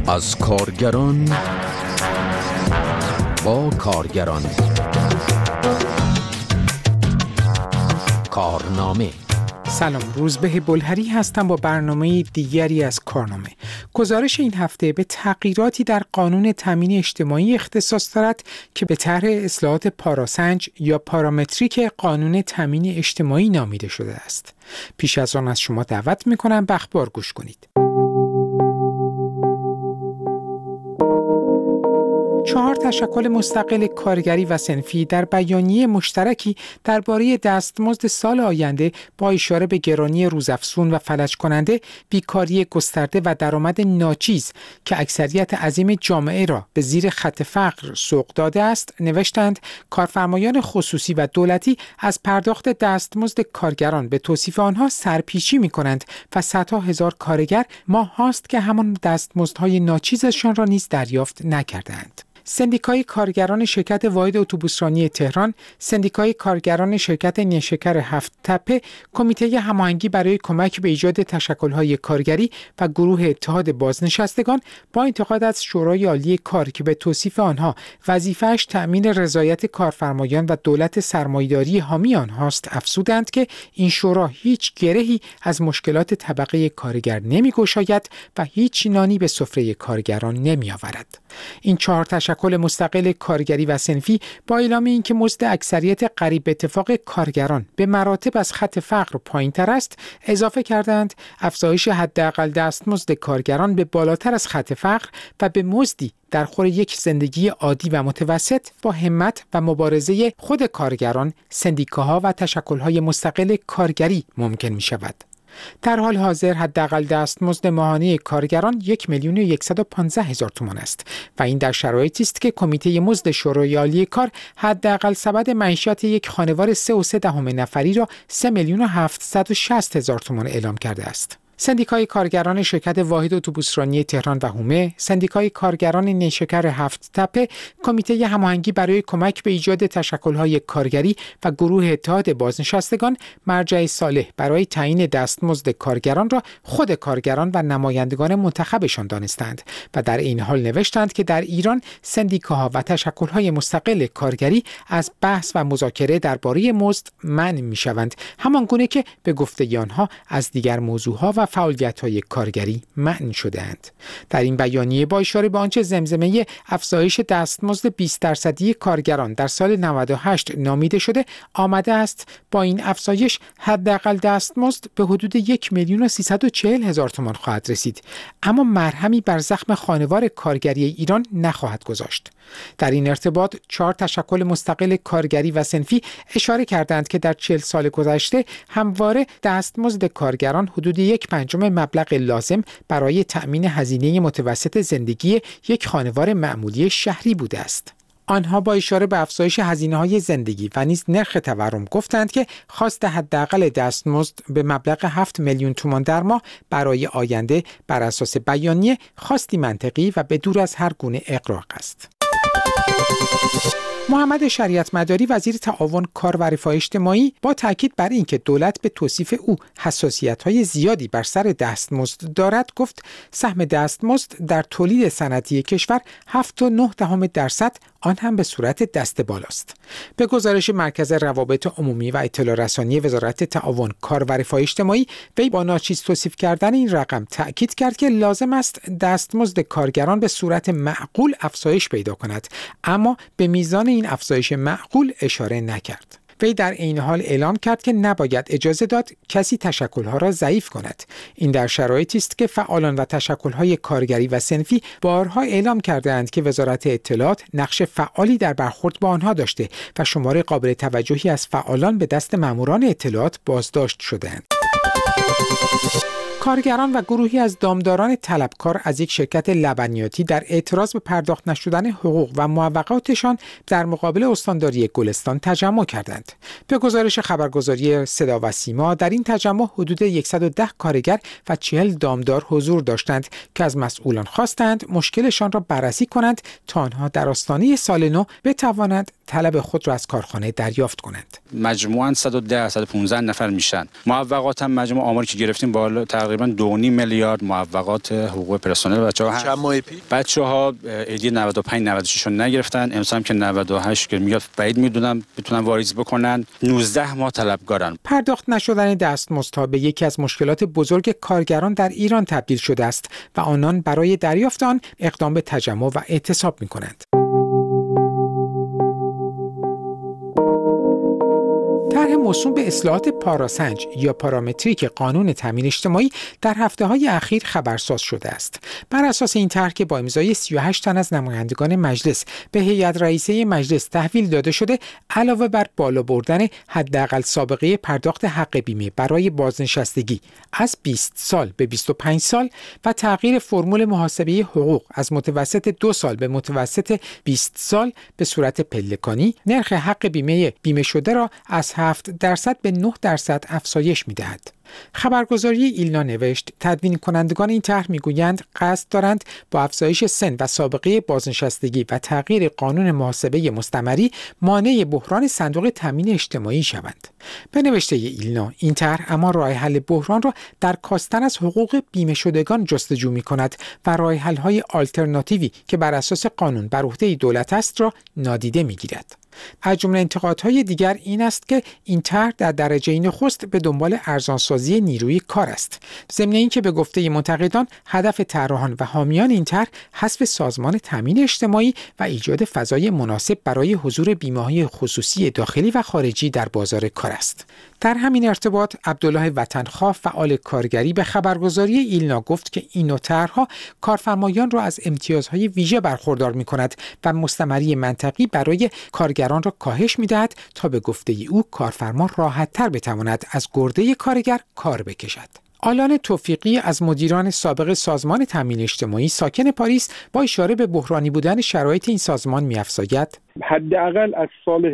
از کارگران با کارگران. کارنامه. سلام، روزبه بلهری هستم با برنامه دیگری از کارنامه. گزارش این هفته به تغییراتی در قانون تامین اجتماعی اختصاص دارد که به طرح اصلاحات پاراسنج یا پارامتریک قانون تامین اجتماعی نامیده شده است. پیش از آن از شما دعوت می‌کنم به اخبار گوش کنید. 4 تشکل مستقل کارگری و صنفی در بیانیه مشترکی درباره دستمزد سال آینده با اشاره به گرانی روزافزون و فلج کننده، بیکاری گسترده و درآمد ناچیز که اکثریت عظیم جامعه را به زیر خط فقر سوق داده است، نوشتند کارفرمایان خصوصی و دولتی از پرداخت دستمزد کارگران به توصیف آنها سرپیچی می‌کنند و صدها هزار کارگر ماه هاست که همان دستمزدهای ناچیزشان را نیز دریافت نکردند. سندیکای کارگران شرکت واحد اتوبوسرانی تهران، سندیکای کارگران شرکت نیشکر هفت تپه، کمیته هماهنگی برای کمک به ایجاد تشکل‌های کارگری و گروه اتحاد بازنشستگان با انتقاد از شورای عالی کار که به توصیف آنها وظیفه‌اش تأمین رضایت کارفرمایان و دولت سرمایه‌داری حامی آنهاست، افزودند که این شورا هیچ گرهی از مشکلات طبقه کارگر نمی‌گشاید و هیچ نانی به سفره کارگران نمی‌آورد. این 4 تشکل مستقل کارگری و صنفی با اعلام اینکه مزد اکثریت قریب به اتفاق کارگران به مراتب از خط فقر پایین‌تر است، اضافه کردند افزایش حداقل دستمزد کارگران به بالاتر از خط فقر و به مزدی در خور یک زندگی عادی و متوسط با همت و مبارزه خود کارگران، سندیکاها و تشکل‌های مستقل کارگری ممکن می‌شود. در حال حاضر حداقل دستمزد ماهانه کارگران 1,115,000 تومان است و این در شرایطی است که کمیته مزد شورای عالی کار حداقل سبد معیشت یک خانوار 3.3 نفری را 3,760,000 تومان اعلام کرده است. سندیکای کارگران شرکت واحد اتوبوسرانی تهران و حومه، سندیکای کارگران نیشکر هفت تپه، کمیته هماهنگی برای کمک به ایجاد تشکل‌های کارگری و گروه اتحاد بازنشستگان مرجع صالح برای تعیین دستمزد کارگران را خود کارگران و نمایندگان منتخبشان دانستند و در این حال نوشتند که در ایران سندیکاها و تشکل‌های مستقل کارگری از بحث و مذاکره درباره مزد منع می‌شوند، همان گونه که به گفته آنها از دیگر موضوعها و فعالیت‌های کارگری منع شده‌اند. در این بیانیه با اشاره به آنچه زمزمه افزایش دستمزد 20% کارگران در سال 98 نامیده شده آمده است، با این افزایش حداقل دستمزد به حدود 1,340,000 تومان خواهد رسید، اما مرهمی بر زخم خانوار کارگری ایران نخواهد گذاشت. در این ارتباط 4 تشکل مستقل کارگری و صنفی اشاره کردند که در 40 سال گذشته همواره دستمزد کارگران حدود 1/5 مبلغ لازم برای تأمین هزینه متوسط زندگی یک خانوار معمولی شهری بوده است. آنها با اشاره به افزایش هزینه‌های زندگی و نیز نرخ تورم گفتند که خواست حداقل دستمزد به مبلغ 7 میلیون تومان در ماه برای آینده بر اساس بیانیه خواستی منطقی و به دور از هر گونه اغراق است. محمد شریعت مداری وزیر تعاون کار و رفاه اجتماعی با تاکید بر اینکه دولت به توصیف او حساسیت‌های زیادی بر سر دستمزد دارد گفت سهم دستمزد در تولید صنعتی کشور 7.9% آن هم به صورت دست بالاست. به گزارش مرکز روابط عمومی و اطلاع رسانی وزارت تعاون کار و رفاه اجتماعی، وی با ناچیز توصیف کردن این رقم تأکید کرد که لازم است دستمزد کارگران به صورت معقول افزایش پیدا کند، اما به میزان این افزایش معقول اشاره نکرد. وی در این حال اعلام کرد که نباید اجازه داد کسی تشکل‌ها را ضعیف کند. این در شرایطی است که فعالان و تشکل‌های کارگری و صنفی بارها اعلام کرده‌اند که وزارت اطلاعات نقش فعالی در برخورد با آنها داشته و شمار قابل توجهی از فعالان به دست ماموران اطلاعات بازداشت شده‌اند. کارگران و گروهی از دامداران طلبکار از یک شرکت لبنیاتی در اعتراض به پرداخت نشدن حقوق و معوقاتشان در مقابل استانداری گلستان تجمع کردند. به گزارش خبرگزاری صدا و سیما، در این تجمع حدود 110 کارگر و 40 دامدار حضور داشتند که از مسئولان خواستند مشکلشان را بررسی کنند تا آنها در آستانه سال نو بتوانند طلب خود را از کارخانه دریافت کنند. مجموعاً 110-115 نفر میشن. معوقات هم مجموع آماری که گرفتیم بالا تقریبا تقریبا 2.5 میلیارد معوقات حقوق پرسنل بچه‌ها هست. چند ماه پیش بچه‌ها ایدی 95 96 رو نگرفتن، امسال که 98 که میاد بعید میدونم بتونن واریز بکنن. 19 ماه طلبکارن. پرداخت نشدن دستمزدها به یکی از مشکلات بزرگ کارگران در ایران تبدیل شده است و آنان برای دریافت آن اقدام به تجمع و اعتصاب می‌کنند. طرح موسوم به اصلاحات پاراسنج یا پارامتریک قانون تامین اجتماعی در هفته‌های اخیر خبرساز شده است. بر اساس این طرح که با امضای 38 تن از نمایندگان مجلس به هیئت رئیسه مجلس تحویل داده شده، علاوه بر بالا بردن حداقل سابقه پرداخت حق بیمه برای بازنشستگی از 20 سال به 25 سال و تغییر فرمول محاسبه حقوق از متوسط 2 سال به متوسط 20 سال به صورت پلکانی، نرخ حق بیمه شده را از 7% به 9% افزایش می‌دهد. خبرگزاری ایلنا نوشت تدوین کنندگان این طرح میگویند قصد دارند با افزایش سن و سابقه بازنشستگی و تغییر قانون محاسبه مستمری مانع بحران صندوق تامین اجتماعی شوند. به نوشته ایلنا این طرح اما راه حل بحران را در کاستن از حقوق بیمه شدگان جستجو می‌کند و راه حل‌های آلترناتیوی که بر اساس قانون بر عهده دولت است را نادیده می‌گیرد. از جمله انتقادهای دیگر این است که این طرح در درجه نخست به دنبال ارزانسازی نیروی کار است. ضمن اینکه به گفته منتقدان هدف طراحان و حامیان این طرح حذف سازمان تامین اجتماعی و ایجاد فضای مناسب برای حضور بیمه‌های خصوصی داخلی و خارجی در بازار کار است. در همین ارتباط عبدالله وطنخواه فعال کارگری به خبرگزاری ایلنا گفت که این نوع طرح‌ها کارفرمایان را از امتیازهای ویژه برخوردار می‌کند و مستمری منطقی برای کارگران را کاهش می‌دهد تا به گفته او کارفرما راحت‌تر بتواند از گرده کارگر کار بکشد. آلان توفیقی از مدیران سابق سازمان تامین اجتماعی ساکن پاریس با اشاره به بحرانی بودن شرایط این سازمان می‌افزاید: حداقل از سال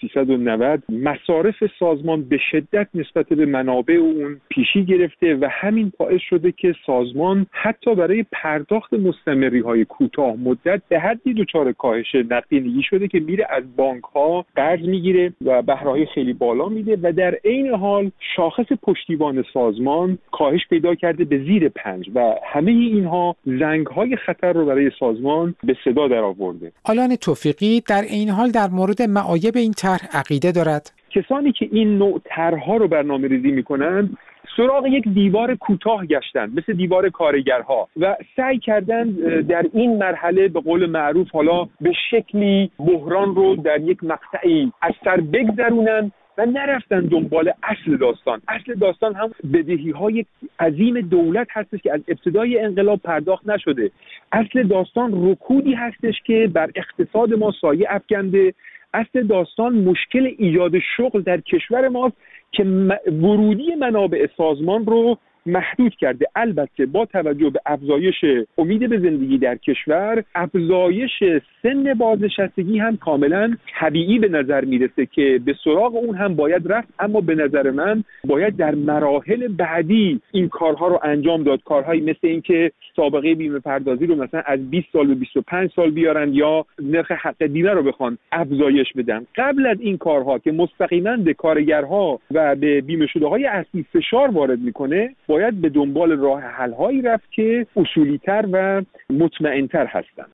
1390 مصارف سازمان به شدت نسبت به منابع اون پیشی گرفته و همین باعث شده که سازمان حتی برای پرداخت مستمری‌های کوتاه مدت به حدی دچار کاهش نقدینگی شده که میره از بانک‌ها قرض میگیره و بهره‌های خیلی بالا میده و در عین حال شاخص پشتیبان سازمان کاهش پیدا کرده به زیر 5 و همه اینها زنگ‌های خطر رو برای سازمان به صدا درآورده. آلان توفیقی در این حال در مورد معایب این طرح عقیده دارد. کسانی که این نوع طرح‌ها رو برنامه‌ریزی می‌کنند سراغ یک دیوار کوتاه گشتن، مثل دیوار کارگرها، و سعی کردن در این مرحله به قول معروف حالا به شکلی بحران رو در یک مقطعی از سر بگذرونن و نرفتن دنبال اصل داستان. اصل داستان هم بدهی‌های عظیم دولت هستش که از ابتدای انقلاب پرداخت نشده. اصل داستان رکودی هستش که بر اقتصاد ما سایه افکنده. اصل داستان مشکل ایجاد شغل در کشور ماست که ورودی منابع سازمان رو محدود کرده. البته با توجه به افزایش امید به زندگی در کشور، افزایش سن بازنشستگی هم کاملا طبیعی به نظر میرسه که به سراغ اون هم باید رفت، اما به نظر من باید در مراحل بعدی این کارها رو انجام داد. کارهایی مثل این که سابقه بیمه پردازی رو مثلا از 20 سال به 25 سال بیارن یا نرخ حق بیمه رو بخوان افزایش بدن. قبل از این کارها که مستقیما به کارگرها و به بیمه شده‌های اصلی فشار وارد میکنه، باید به دنبال راه حل‌هایی رفت که اصولی‌تر و مطمئن‌تر هستند.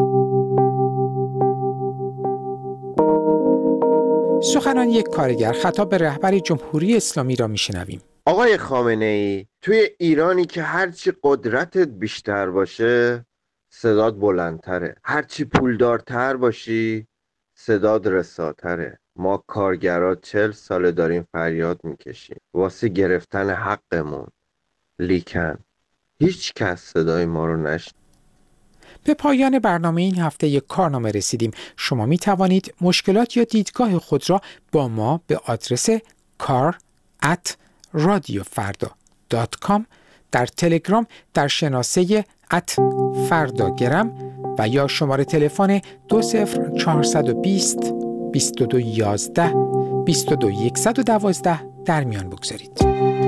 سخنان یک کارگر خطاب به رهبر جمهوری اسلامی را میشنویم. آقای خامنه‌ای، توی ایرانی که هرچی قدرتت بیشتر باشه صدات بلندتره، هرچی پولدارتر باشی صدات رساتره. ما کارگرها 40 ساله داریم فریاد میکشیم واسه گرفتن حقمون، لیکن هیچ کس صدای ما رو نشنید. به پایان برنامه این هفته یک کارنامه رسیدیم. شما می توانید مشکلات یا دیدگاه خود را با ما به آدرس kar@radiofarda.com در تلگرام در شناسه @فرداگرم و یا شماره تلفن 20420 2211 22112 در میان بگذارید.